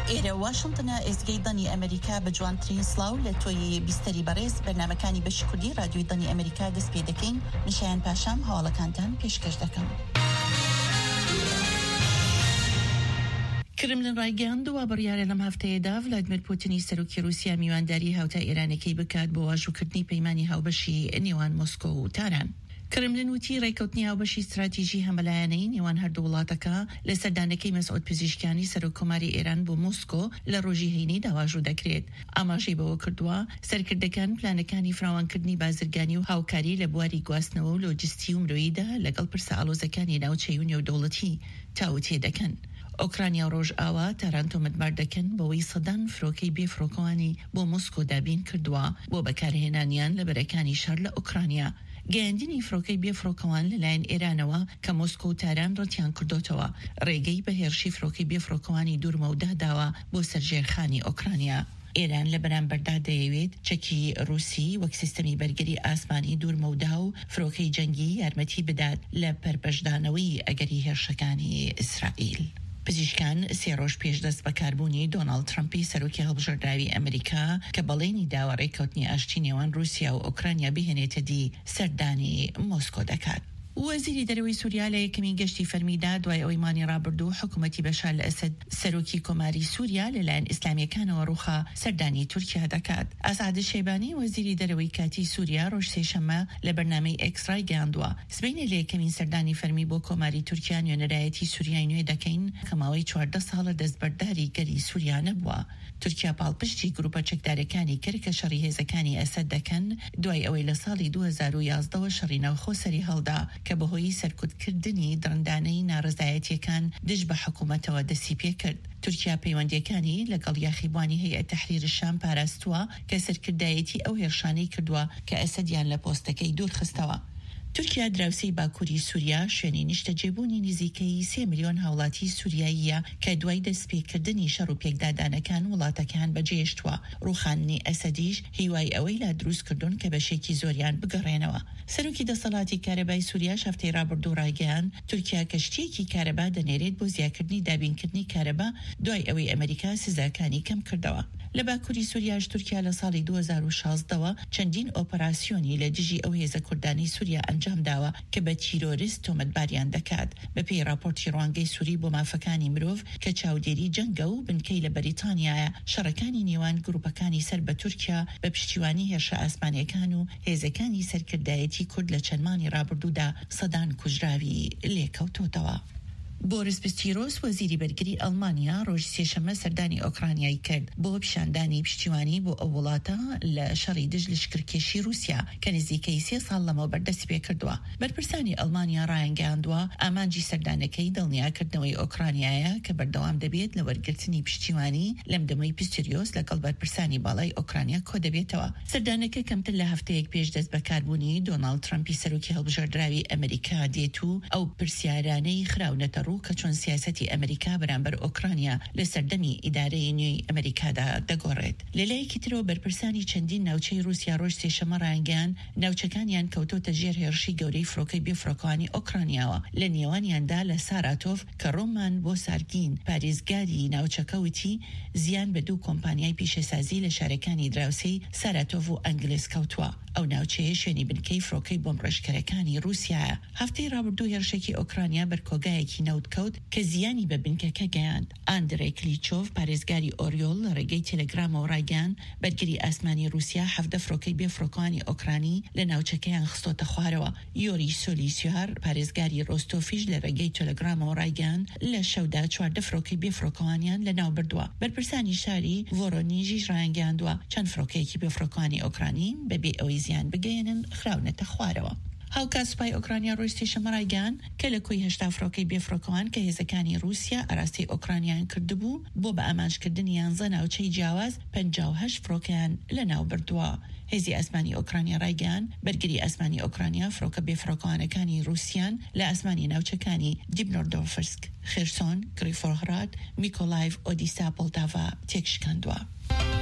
ئێرە واشنگتنە ئێزگەی دەنی ئەمریکا بە جوانترین سڵاو لە تۆی بیستەری بەڕێز بەرنامەکانی بەشی کوردی رادیۆی دەنی ئەمریکا دەست پێ دەکەین. نشایان پاشام هەواڵەکانتان پێشکەش دەکەم. کرملین ڕایگەیاندووە بڕیارە لەم هەفتەیەدا ڤلادیمیر پوتینی سەرۆکی رووسیا میوانداری هاوتا ئێرانەکەی بکات بۆ واژووکردنی پەیمانی هاوبەشی نێوان مۆسکۆ و تاران. کرملین وتی ڕێکەوتنی هاوبەشی استراتیژی هەمەلایەنەی نێوان هەردوو وڵاتەکە لە سەردانەکەی مەسعود پزیشکیانی سەرۆکۆماری ئێران بۆ مۆسکۆ لە ڕۆژی هەینی داواژوو دەکرێت. ئاماژەی بەوە کردووە سەرکردەکان پلانەکانی فراوانکردنی بازرگانی و هاوکاری لە بواری گواستنەوە و لۆجستی و مرۆییدا لەگەڵ پرسە ئالۆزەکانی ناوچەی و نێودەوڵەتی تاوتێ دەکەن. ئۆکرانیا و ڕۆژئاوا تاران تۆمەتبار دەکەن بەوەی سەدان فرۆکەی بێفرۆکەوانی بۆ مۆسکۆ دابین کردووە بۆ بەکارهێنانیان لە بەرەکانی شەڕ لە ئۆکرانیا. گەیاندنی فرۆکەی بێفرۆکەوان لەلایەن ئێرانەوە کە مۆسکۆ و تاران ڕەتیان کردوتەوە ڕێگەی بە هێرشی فرۆکەی بێفرۆکەوانی دوورمەودا داوە بۆ سەرژێرخانی ئۆکرانیا. ئێران لە بەرامبەردا دەیەوێت چەکی رووسی وەک سیستەمی بەرگری ئاسمانی دوورمەودا و فرۆکەی جەنگی یارمەتی بدات لە پەربەشدانەوەی ئەگەری هێرشەکانی ئیسرائیل. پزیشکان سێ ڕۆژ پێش دەست بەکاربوونی دۆناڵد ترامپی سەرۆکی هەڵبژێردراوی ئەمریکا کە بەڵێنی داوە ڕێکەوتنی ئاشتی نێوان رووسیا و ئۆکرانیا بهێنێتە دی سەردانی مۆسکۆ دەکات. وەزیری دەرەوەی سووریا لە یەکەمین گەشتی فەرمیدا دوای ئەوەی مانی ڕابردوو حکوومەتی بەشار لە ئەسەد سەرۆکی کۆماری سووریا لەلایەن ئیسلامیەکانەوە ڕووخا سەردانی تورکیا دەکات. ئاسعاد شەیبانی وەزیری دەرەوەی کاتی سووریا ڕۆژ سێشەممە لە بەرنامەی ئێکسڕای گەیاندووە سبەینێ لە یەکەمین سەردانی فەرمی بۆ کۆماری تورکیا نوێنەرایەتی سووریای نوێ دەکەین کە ماوەی 14 ساڵە دەستبەرداری گەری سووریا نەبووە. تورکیا پاڵپشتی گروپە چەکدارەکانی کرد کە شەڕی هێزەکانی ئەسەد دەکەن دوای ئەوەی لە ساڵی 2011 شەڕی ناوخۆ سەری هەڵدا کە بەهۆی سەرکوتکردنی دڕندانەی ناڕزایەتیەکان دژ بە حکوومەتەوە دەسی پێ کرد. تورکیا پەیوەندیەکانی لەگەڵ یاخیبوانی هەیئەت تەحریر شام پاراستووە کە سەرکردایەتی ئەو هێرشانەی کردووە کە ئەسەدیان لە پۆستەکەی دوورخستەوە. تورکیا دراوسەی باکووری سووریا شوێنی نیشتەجێبوونی نزیکەی 3 ملیۆن هاوڵاتی سووریاییە کە دوای دەستپێکردنی شەڕ و پێکدادانەکان وڵاتەکان بەجێشتووە. ڕوخاندنی ئەسەدیش هیوای ئەوەی لا دروستکردون کە بەشێکی زۆریان بگەڕێنەوە. سەرۆکی دەسەڵاتی کارەبای سووریا هەفتەی ڕابردوو ڕایگەیان تورکیا کەشتیەکی کارەبا دەنێرێت بۆ زیادکردنی دابینکردنی کارەبا دوای ئەوەی ئەمریکا سزاکانی کەم کردەوە. لە باکووری سووریاش تورکیا لە ساڵی 2016ەوە چەندین ئۆپەراسیۆنی لە دژی ئەو هێزە کوردانی سووریا ئەنجام داوە کە بە تیرۆریست تۆمەتباریان دەکات. بەپێی راپۆرتی ڕوانگەی سووری بۆ مافەکانی مرۆڤ کە چاودێری جەنگە و بنکەی لە بەریتانیایە شەڕەکانی نێوان گروپەکانی سەر بە تورکیا بە پشتیوانی هێرشە ئاسمانیەکان و هێزەکانی سەرکردایەتی کورد لە چەندمانی ڕابردوودا سەدان کوژراوی لێکەوتۆتەوە. بۆریس پیسچیرۆس وەزیری بەرگری ئەڵمانیا ڕۆژی سێشەممە سەردانی ئۆکرانیایی کرد بۆ پیشاندانی پشتیوانی بۆ ئەو وڵاتە لە شەڕی دژ لشکرکێشی رووسیا کە نزیکەی 3 ساڵ لەمەوە بەردەست پێ کردووە. بەرپرسانی ئەڵمانیا ڕایانگەیاندووە ئامانجی سەردانەکەی دڵنیاکردنەوەی ئۆکرانیایە کە بەردەوام دەبێت لە وەرگرتنی پشتیوانی لەم دەمەی پیسچیرۆس لەگەڵ بەرپرسانی باڵای ئۆکرانیا کۆ دەبێتەوە. سەردانەکە کەمتر لە هەفتەیەک پێش دەست بەکاربوونی دۆناڵد ترامپی سەرۆکی هەڵبژێردراوی ئەمریکا دێت و ئەو پرسیارانەی خراونەتە کە چۆن سیاسەتی ئەمریکا بەرامبەر ئۆکرانیا لە سەردەمی ئیدارەی نوێی ئەمریکادا دەگۆڕێت. لەلایەکی ترەوە بەرپرسانی چەندین ناوچەی رووسیا ڕۆژ سێشەممە ڕایانگەیان ناوچەکانیان کەوتۆتە ژێر هێرشی گەورەی فرۆکەی بێفرۆکەوانی ئۆکرانیاوە. لە نێوانیاندا لە ساراتۆف کە ڕۆمان بۆ سارگین پارێزگاری ناوچەکەوتی زیان بە 2 کۆمپانیای پیشەسازی لە شارەکانی دراوسەی ساراتۆف و ئەنگلیس کەوتووە. ئەو ناوچەیە شوێنی بنکەی فرۆکەی بۆمڕێژکەرەکانی رووسیایە. هەفتەی ڕابردوو هێرشێکی ئۆکرانیا بەرکۆگایەکی نەوتکەوت کە زیانی بە بنکەکە گەیاند. ئاندرێ کلیچۆف پارێزگاری ئۆریۆل لە ڕێگەی تەلەگرامەوە ڕایگەیاند بەرگری ئاسمانی رووسیا 17 فرۆکەی بێفرۆکەوانی ئۆکرانی لە ناوچەکەیان خستۆتە خوارەوە. یۆری سۆلیسیار پارێزگاری ڕۆستۆفیش لە ڕێگەی تەلەگرامەوە ڕایگەیاند لە شەودا 14 فرۆکەی بێفرۆکەوانیان لە ناو بردووە. بەرپرسانی شاری ڤۆرۆنیژیش ڕایانگەیاندووە چەند فرۆکەیەکی بێفرۆکەوانی ئۆکرانی بەبێ ئەوەی زیان بگەێنن خراونەتە خوارەوە. هاوکات سوپای ئۆکرانیا ڕۆژ سێشەممە ڕایگەیاند کە لە کۆی 80 فرۆکەی بێفرۆکەوان کە هێزەکانی رووسیا ئاراستی ئۆکرانیان کردبوو بۆ بە ئامانجکردنی 11 ناوچەی جیاواز 58 فرۆکەیان لە ناو بردووە. هێزی ئاسمانی ئۆکرانیا ڕایگەیاند بەرگری ئاسمانی ئۆکرانیا فرۆکە بێفرۆکەوانەکانی رووسیان لە ئاسمانی ناوچەکانی دیبنۆردۆفسک، خێرسۆن، گریفۆرهراد، میکۆلایڤ، ئۆدیسا، پۆلتاڤا تێکشکاندووە.